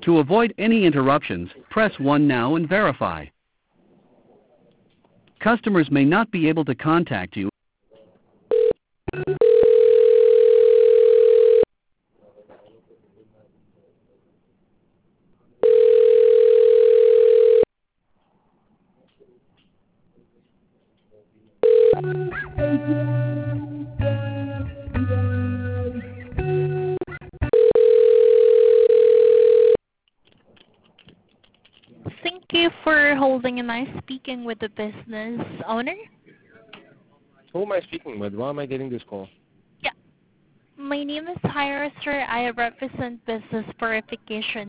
To avoid any interruptions, press 1 now and verify. Customers may not be able to contact you. Thank you for holding. Am I speaking with the business owner? Who am I speaking with? Why am I getting this call? Yeah. My name is Hyra, sir. I represent Business Verification